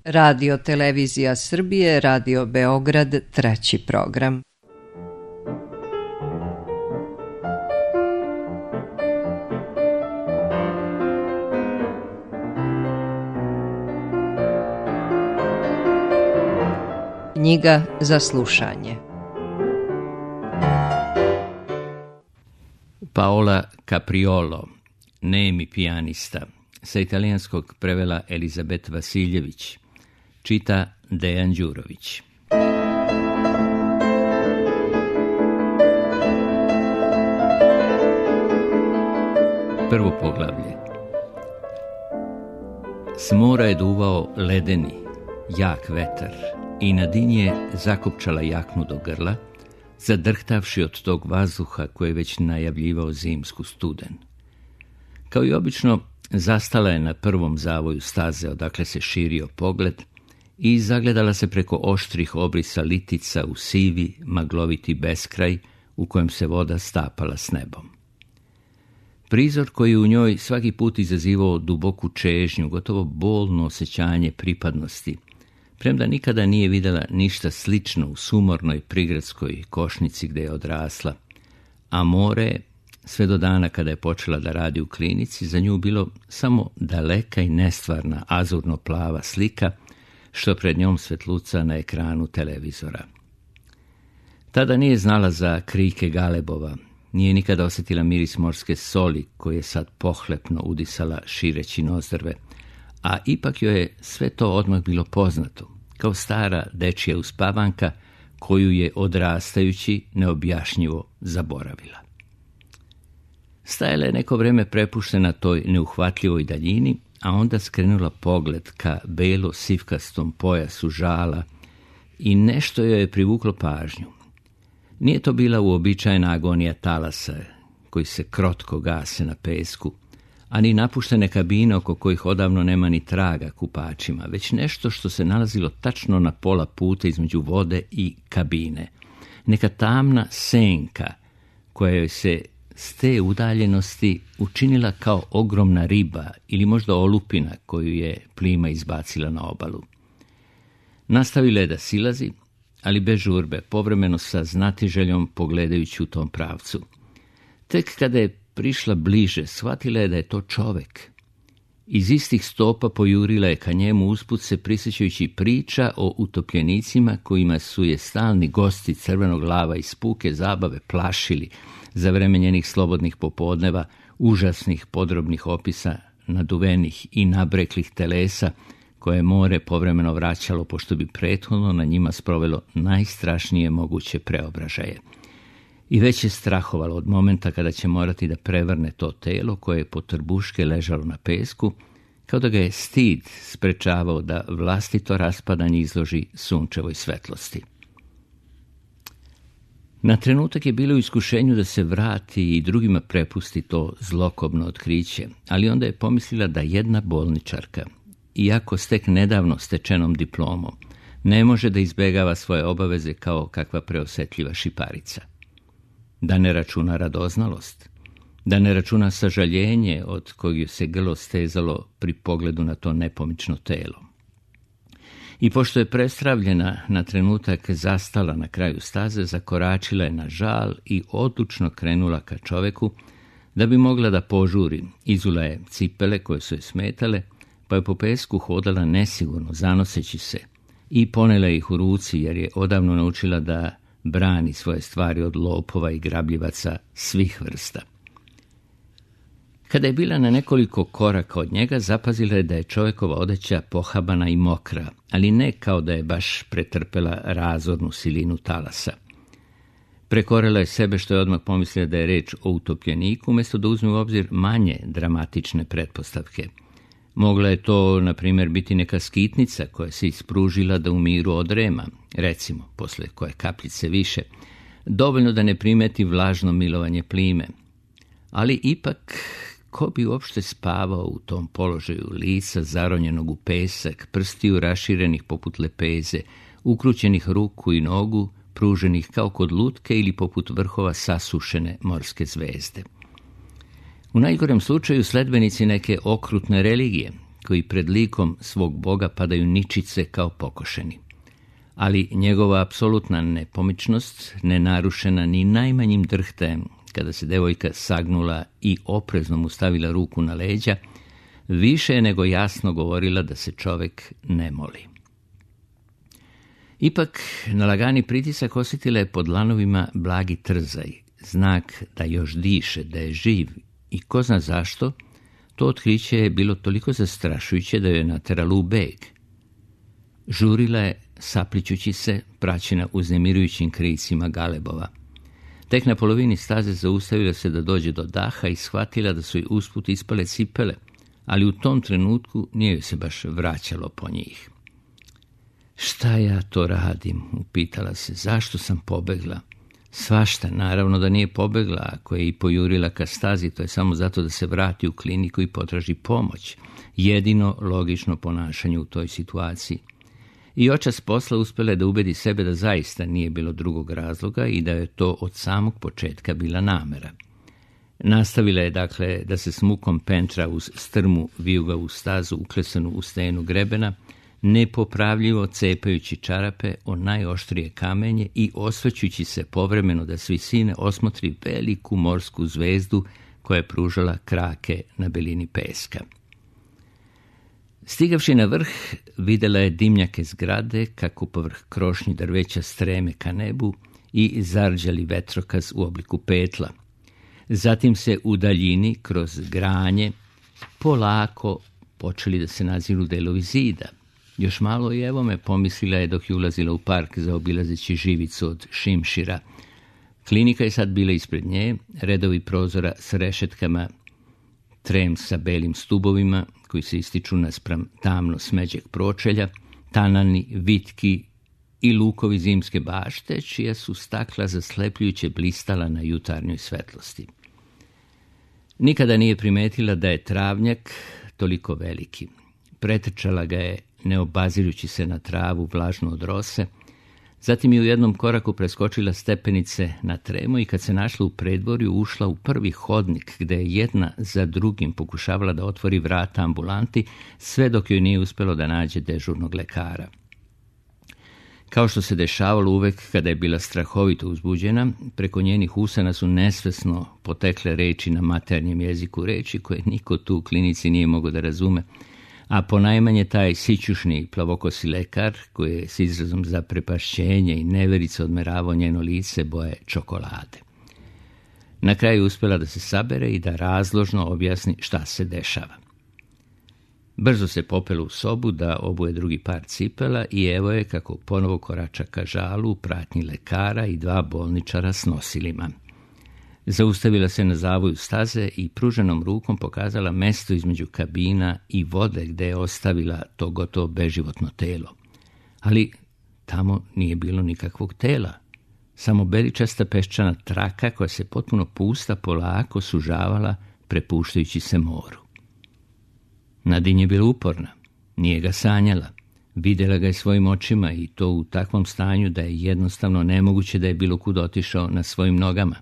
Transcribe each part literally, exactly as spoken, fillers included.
Radio Televizija Srbije, Radio Beograd, treći program. Knjiga za slušanje. Paola Capriolo, nemi pijanista, sa italijanskog prevela Elizabet Vasiljević, čita Dejan Đurović. Prvo poglavlje. S mora je duvao ledeni, jak vetar i na dinje je zakopčala jaknu do grla, zadrhtavši od tog vazduha koji je već najavljivao zimsku studen. Kao i obično, zastala je na prvom zavoju staze odakle se širio pogled i zagledala se preko oštrih obrisa litica u sivi, magloviti beskraj u kojem se voda stapala s nebom. Prizor koji u njoj svaki put izazivao duboku čežnju, gotovo bolno osjećanje pripadnosti, premda nikada nije vidjela ništa slično u sumornoj prigradskoj košnici gdje je odrasla, a more, sve do dana kada je počela da radi u klinici, za nju bilo samo daleka i nestvarna azurno-plava slika, što pred njom svetluca na ekranu televizora. Tada nije znala za krike galebova, nije nikada osjetila miris morske soli koje je sad pohlepno udisala šireći nozdrve, a ipak joj je sve to odmah bilo poznato, kao stara dečija uspavanka koju je odrastajući neobjašnjivo zaboravila. Stajala je neko vreme prepuštena toj neuhvatljivoj daljini, a onda skrenula pogled ka belo sivkastom pojasu žala i nešto joj je privuklo pažnju. Nije to bila uobičajena agonija talasa koji se krotko gase na pesku, ani napuštene kabine oko kojih odavno nema ni traga kupačima, već nešto što se nalazilo tačno na pola puta između vode i kabine. Neka tamna senka koja joj se s te udaljenosti učinila kao ogromna riba ili možda olupina koju je plima izbacila na obalu. Nastavila je da silazi, ali bez žurbe, povremeno sa znatiželjom pogledajući u tom pravcu. Tek kada je prišla bliže, shvatila je da je to čovek. Iz istih stopa pojurila je ka njemu, usput se prisjećajući priča o utopljenicima kojima su je stalni gosti crvenog lava iz puke zabave plašili za vreme njenih slobodnih popodneva, užasnih podrobnih opisa naduvenih i nabreklih telesa koje je more povremeno vraćalo, pošto bi prethodno na njima sprovelo najstrašnije moguće preobražaje. I već je strahovalo od momenta kada će morati da prevrne to telo koje je po trbuške ležalo na pesku, kao da ga je stid sprečavao da vlastito raspadanje izloži sunčevoj svetlosti. Na trenutak je bilo u iskušenju da se vrati i drugima prepusti to zlokobno otkriće, ali onda je pomislila da jedna bolničarka, iako stek nedavno stečenom diplomom, ne može da izbegava svoje obaveze kao kakva preosetljiva šiparica. Da ne računa radoznalost, da ne računa sažaljenje od kojeg se grlo stezalo pri pogledu na to nepomično telo. I pošto je prestravljena na trenutak zastala na kraju staze, zakoračila je na žal i odlučno krenula ka čoveku da bi mogla da požuri. Izula je cipele koje su je smetale, pa je po pesku hodala nesigurno, zanoseći se, i ponela ih u ruci jer je odavno naučila da brani svoje stvari od lopova i grabljivaca svih vrsta. Kada je bila na nekoliko koraka od njega, zapazila je da je čovjekova odeća pohabana i mokra, ali ne kao da je baš pretrpela razornu silinu talasa. Prekorela je sebe, što je odmah pomislila da je reč o utopljeniku, umjesto da uzme u obzir manje dramatične pretpostavke. Mogla je to, na primjer, biti neka skitnica koja se ispružila da u miru odrema, recimo, posle koje kapljice više, dovoljno da ne primeti vlažno milovanje plime. Ali ipak, ko bi uopšte spavao u tom položaju, lica zaronjenog u pesak, prstiju raširenih poput lepeze, ukrućenih ruku i nogu, pruženih kao kod lutke ili poput vrhova sasušene morske zvezde. U najgorem slučaju sledbenici neke okrutne religije, koji pred likom svog Boga padaju ničice kao pokošeni. Ali njegova apsolutna nepomičnost, nenarušena ni najmanjim drhtajem, kada se devojka sagnula i oprezno mu stavila ruku na leđa, više je nego jasno govorila da se čovjek ne moli. Ipak, na lagani pritisak osjetila je pod lanovima blagi trzaj, znak da još diše, da je živ i ko zna zašto, to otkriće je bilo toliko zastrašujuće da joj je nateralo u beg. Žurila je, saplićući se, praćena uznemirujućim kricima galebova. Tek na polovini staze zaustavila se da dođe do daha i shvatila da su joj usput ispale cipele, ali u tom trenutku nije joj se baš vraćalo po njih. Šta ja to radim? Upitala se. Zašto sam pobegla? Svašta, naravno da nije pobegla, ako je i pojurila ka stazi, to je samo zato da se vrati u kliniku i potraži pomoć. Jedino logično ponašanje u toj situaciji. I očas posla uspjela je da ubedi sebe da zaista nije bilo drugog razloga i da je to od samog početka bila namera. Nastavila je dakle da se s mukom pentra uz strmu vijuga u stazu uklesanu u stenu grebena, nepopravljivo cepajući čarape o najoštrije kamenje i osvrćući se povremeno da s visine osmotri veliku morsku zvezdu koja je pružala krake na belini peska. Stigavši na vrh, vidjela je dimnjake zgrade kako povrh krošnji drveća streme ka nebu i zarđali vetrokaz u obliku petla. Zatim se u daljini, kroz granje, polako počeli da se naziru delovi zida. Još malo i evo me, pomislila je dok je ulazila u park zaobilazeći živicu od šimšira. Klinika je sad bila ispred nje, redovi prozora s rešetkama, trem sa belim stubovima koji se ističu naspram tamno smeđeg pročelja, tanani, vitki i lukovi zimske bašte, čija su stakla zaslepljujuće blistala na jutarnjoj svetlosti. Nikada nije primetila da je travnjak toliko veliki. Pretrčala ga je, ne obazirući se na travu vlažnu od rose, zatim je u jednom koraku preskočila stepenice na tremo i kad se našla u predvorju ušla u prvi hodnik gde je jedna za drugim pokušavala da otvori vrata ambulanti, sve dok joj nije uspelo da nađe dežurnog lekara. Kao što se dešavalo uvek kada je bila strahovito uzbuđena, preko njenih usana su nesvesno potekle reči na maternjem jeziku, reči koje niko tu u klinici nije mogao da razume, a ponajmanje taj sićušni plavokosi lekar koji je s izrazom zaprepašćenja i neverice odmeravao njeno lice boje čokolade. Na kraju uspjela da se sabere i da razložno objasni šta se dešava. Brzo se popela u sobu da obuje drugi par cipela i evo je kako ponovo korača ka žalu u pratnji lekara i dva bolničara s nosilima. Zaustavila se na zavoju staze i pruženom rukom pokazala mesto između kabina i vode gde je ostavila to gotovo beživotno telo. Ali tamo nije bilo nikakvog tela, samo beličasta peščana traka koja se potpuno pusta polako sužavala prepuštajući se moru. Nadin je bila uporna, nije ga sanjala, vidjela ga je svojim očima i to u takvom stanju da je jednostavno nemoguće da je bilo kud otišao na svojim nogama.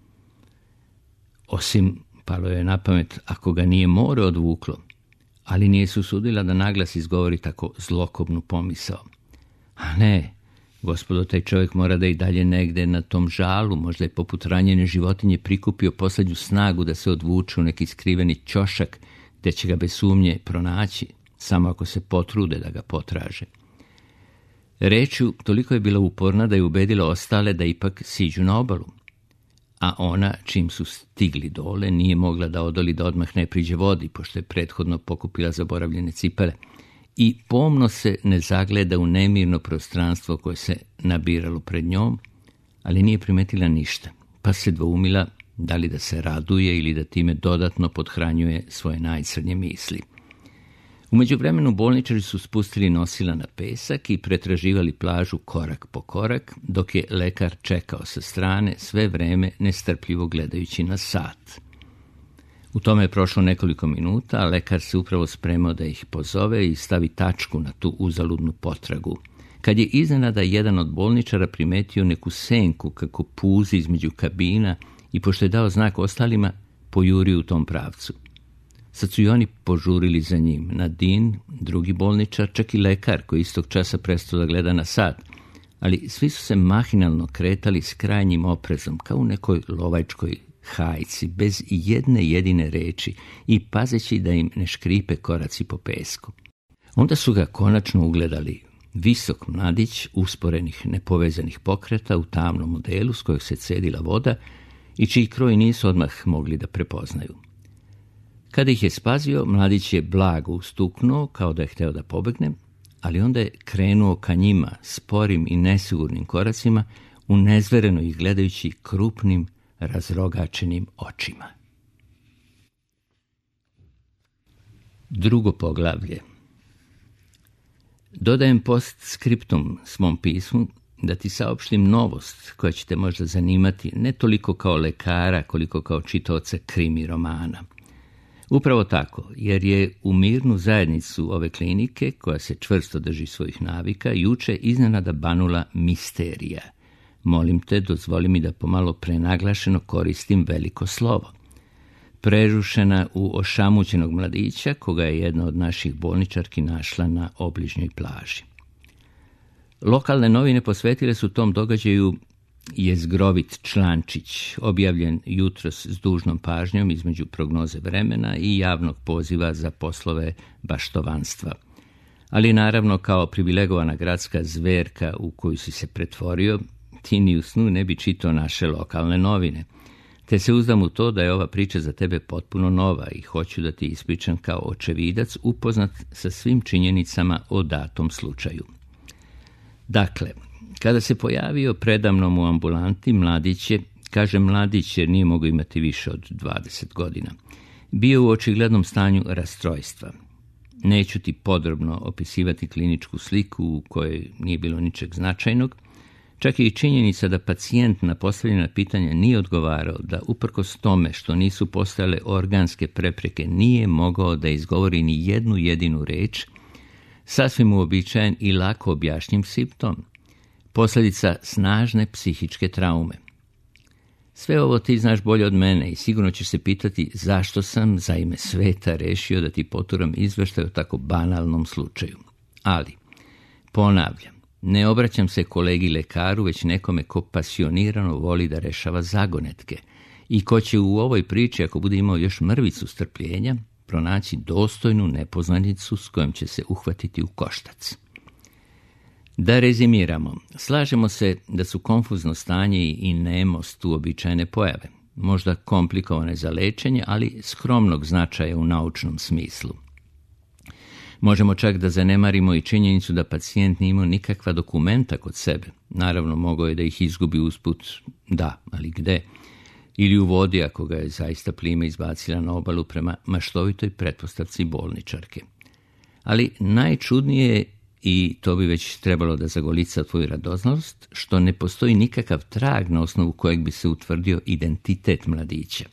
Osim, palo je na pamet, ako ga nije more odvuklo, ali nije se usudila da naglas izgovori tako zlokobnu pomisao. A ne, gospodo, taj čovjek mora da i dalje negde na tom žalu, možda je poput ranjene životinje prikupio poslednju snagu da se odvuče u neki skriveni ćošak, gde će ga bez sumnje pronaći, samo ako se potrude da ga potraže. Rečju toliko je bila uporna da je ubedila ostale da ipak siđu na obalu, a ona, čim su stigli dole, nije mogla da odoli da odmah ne priđe vodi, pošto je prethodno pokupila zaboravljene cipele, i pomno se ne zagleda u nemirno prostranstvo koje se nabiralo pred njom, ali nije primetila ništa, pa se dvoumila da li da se raduje ili da time dodatno pothranjuje svoje najcrnje misli. U međuvremenu bolničari su spustili nosila na pesak i pretraživali plažu korak po korak, dok je lekar čekao sa strane sve vreme nestrpljivo gledajući na sat. U tome je prošlo nekoliko minuta, a lekar se upravo spremao da ih pozove i stavi tačku na tu uzaludnu potragu, kad je iznenada jedan od bolničara primetio neku senku kako puzi između kabina i pošto je dao znak ostalima, pojurio u tom pravcu. Sad su i oni požurili za njim. Nadin, drugi bolničar, čak i lekar koji istog časa prestao da gleda na sat. Ali svi su se mahinalno kretali s krajnjim oprezom, kao u nekoj lovačkoj hajci, bez jedne jedine reči i pazeći da im ne škripe koraci po pesku. Onda su ga konačno ugledali. Visok mladić, usporenih nepovezanih pokreta u tamnom modelu s kojeg se cedila voda i čiji kroj nisu odmah mogli da prepoznaju. Kada ih je spazio, mladić je blago ustuknuo kao da je hteo da pobegne, ali onda je krenuo ka njima sporim i nesigurnim koracima, unezvereno ih gledajući krupnim, razrogačenim očima. Drugo poglavlje. Dodajem postskriptum svom pismu da ti saopštim novost koja će te možda zanimati ne toliko kao lekara koliko kao čitaoca krimi romana. Upravo tako, jer je u mirnu zajednicu ove klinike, koja se čvrsto drži svojih navika, juče iznenada banula misterija. Molim te, dozvoli mi da pomalo prenaglašeno koristim veliko slovo. Prerušena u ošamućenog mladića, koga je jedna od naših bolničarki našla na obližnjoj plaži. Lokalne novine posvetile su tom događaju jezgrovit člančić, objavljen jutros s dužnom pažnjom između prognoze vremena i javnog poziva za poslove baštovanstva. Ali naravno, kao privilegovana gradska zverka u koju si se pretvorio, ti ni u snu ne bi čitao naše lokalne novine. Te se uzdam u to da je ova priča za tebe potpuno nova i hoću da ti ispričam kao očevidac upoznat sa svim činjenicama o datom slučaju. Dakle, kada se pojavio predamnom u ambulanti, mladić je, kaže mladić jer nije mogao imati više od dvadeset godina, bio u očiglednom stanju rastrojstva. Neću ti podrobno opisivati kliničku sliku u kojoj nije bilo ničeg značajnog, čak i činjenica da pacijent na postavljena pitanja nije odgovarao, da uprkos tome što nisu postojale organske prepreke nije mogao da izgovori ni jednu jedinu reč, sasvim uobičajen i lako objašnjiv simptom, posljedica snažne psihičke traume. Sve ovo ti znaš bolje od mene i sigurno ćeš se pitati zašto sam za ime sveta rešio da ti poturam izveštaj o tako banalnom slučaju. Ali, ponavljam, ne obraćam se kolegi lekaru, već nekome ko pasionirano voli da rešava zagonetke i ko će u ovoj priči, ako bude imao još mrvicu strpljenja, pronaći dostojnu nepoznanicu s kojom će se uhvatiti u koštac. Da rezimiramo, slažemo se da su konfuzno stanje i nemost uobičajene pojave, možda komplikovane za lečenje, ali skromnog značaja u naučnom smislu. Možemo čak da zanemarimo i činjenicu da pacijent nije imao nikakva dokumenta kod sebe. Naravno, mogao je da ih izgubi usput, da, ali gde? Ili u vodi ako ga je zaista plima izbacila na obalu prema maštovitoj pretpostavci bolničarke. Ali najčudnije je, i to bi već trebalo da zagolica tvoju radoznalost, što ne postoji nikakav trag na osnovu kojeg bi se utvrdio identitet mladića.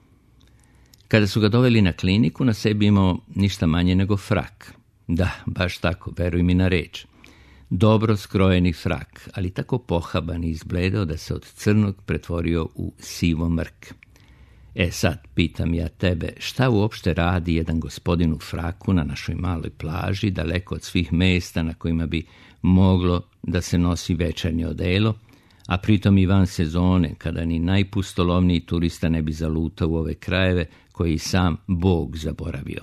Kada su ga doveli na kliniku, na sebi imao ništa manje nego frak. Da, baš tako, veruj mi na reč. Dobro skrojeni frak, ali tako pohaban i izbledao da se od crnog pretvorio u sivo mrk. E sad, pitam ja tebe, šta uopšte radi jedan gospodin u fraku na našoj maloj plaži, daleko od svih mesta na kojima bi moglo da se nosi večernje odelo, a pritom i van sezone, kada ni najpustolovniji turista ne bi zalutao u ove krajeve koji sam Bog zaboravio.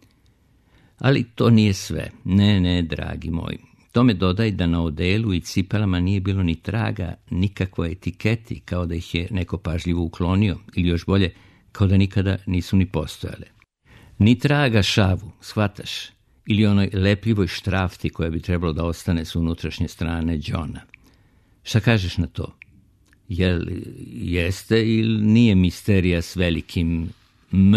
Ali to nije sve. Ne, ne, dragi moji. Tome dodaj da na odelu i cipelama nije bilo ni traga, nikakvoj etiketi, kao da ih je neko pažljivo uklonio, ili još bolje, kao da nikada nisu ni postojale. Ni traga šavu, shvataš, ili onoj lepljivoj štrafti koja bi trebalo da ostane s unutrašnje strane đona. Šta kažeš na to? Jel jeste ili nije misterija s velikim M?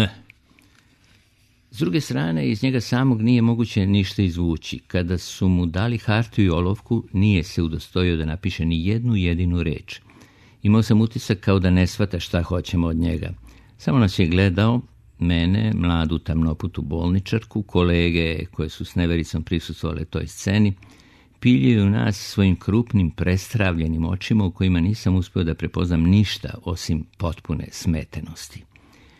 S druge strane, iz njega samog nije moguće ništa izvući. Kada su mu dali hartu i olovku, nije se udostojio da napiše ni jednu jedinu reč. Imao sam utisak kao da ne shvata šta hoćemo od njega. Samo nas je gledao, mene, mladu tamnoputu bolničarku, kolege koje su s nevericom prisustvovale toj sceni, piljuju nas svojim krupnim, prestravljenim očima u kojima nisam uspio da prepoznam ništa osim potpune smetenosti.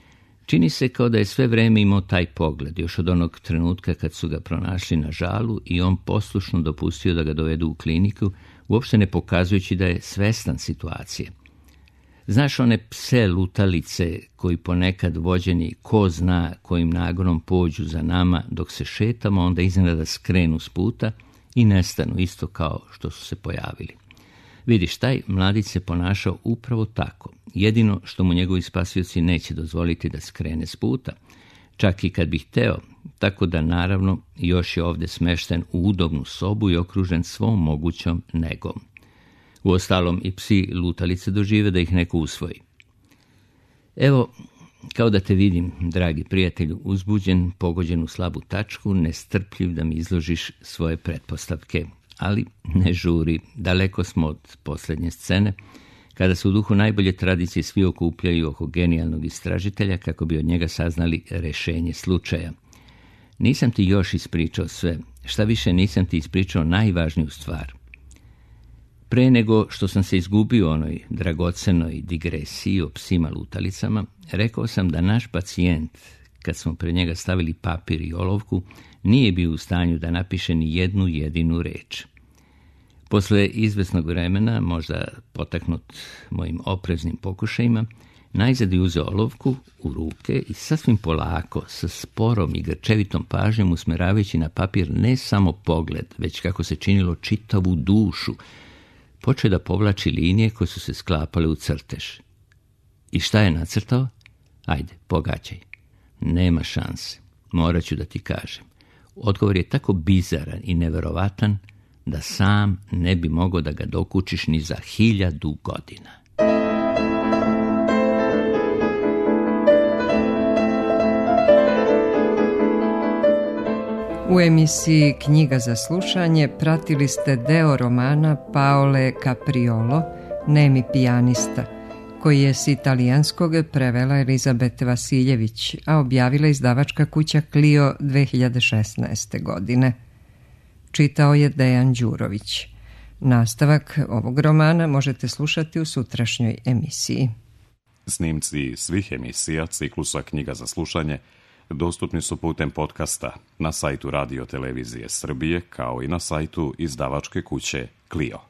Čini se kao da je sve vreme imao taj pogled, još od onog trenutka kad su ga pronašli na žalu i on poslušno dopustio da ga dovedu u kliniku, uopšte ne pokazujući da je svestan situacije. Znaš one pse lutalice koji ponekad vođeni ko zna kojim nagonom pođu za nama dok se šetamo, onda iznenada skrenu s puta i nestanu isto kao što su se pojavili. Vidiš, taj mladić se ponašao upravo tako. Jedino što mu njegovi spasioci neće dozvoliti da skrene s puta, čak i kad bi hteo, tako da naravno još je ovdje smešten u udobnu sobu i okružen svom mogućom negom. Uostalom i psi lutalice dožive da ih neko usvoji. Evo, kao da te vidim, dragi prijatelju, uzbuđen, pogođen u slabu tačku, nestrpljiv da mi izložiš svoje pretpostavke, ali ne žuri, daleko smo od posljednje scene, kada se u duhu najbolje tradicije svi okupljaju oko genijalnog istražitelja kako bi od njega saznali rješenje slučaja. Nisam ti još ispričao sve, šta više nisam ti ispričao najvažniju stvar. Pre nego što sam se izgubio u onoj dragocenoj digresiji o psima lutalicama, rekao sam da naš pacijent, kad smo pred njega stavili papir i olovku, nije bio u stanju da napiše ni jednu jedinu reč. Posle izvesnog vremena, možda potaknut mojim opreznim pokušajima, najzad je uzeo olovku u ruke i sasvim polako, sa sporom i grčevitom pažnjom usmeravajući na papir ne samo pogled, već kako se činilo čitavu dušu, počeo da povlači linije koje su se sklapale u crtež. I šta je nacrtao? Ajde, pogađaj. Nema šanse. Morat ću da ti kažem. Odgovor je tako bizaran i neverovatan da sam ne bi mogao da ga dokučiš ni za hiljadu godina. U emisiji Knjiga za slušanje pratili ste deo romana Paole Capriolo, Nemi pijanista, koji je s italijanskog prevela Elizabete Vasiljević, a objavila izdavačka kuća Clio dve hiljade šesnaeste. godine. Čitao je Dejan Đurović. Nastavak ovog romana možete slušati u sutrašnjoj emisiji. Snimci svih emisija ciklusa Knjiga za slušanje dostupni su putem podcasta na sajtu Radio Televizije Srbije kao i na sajtu izdavačke kuće Clio.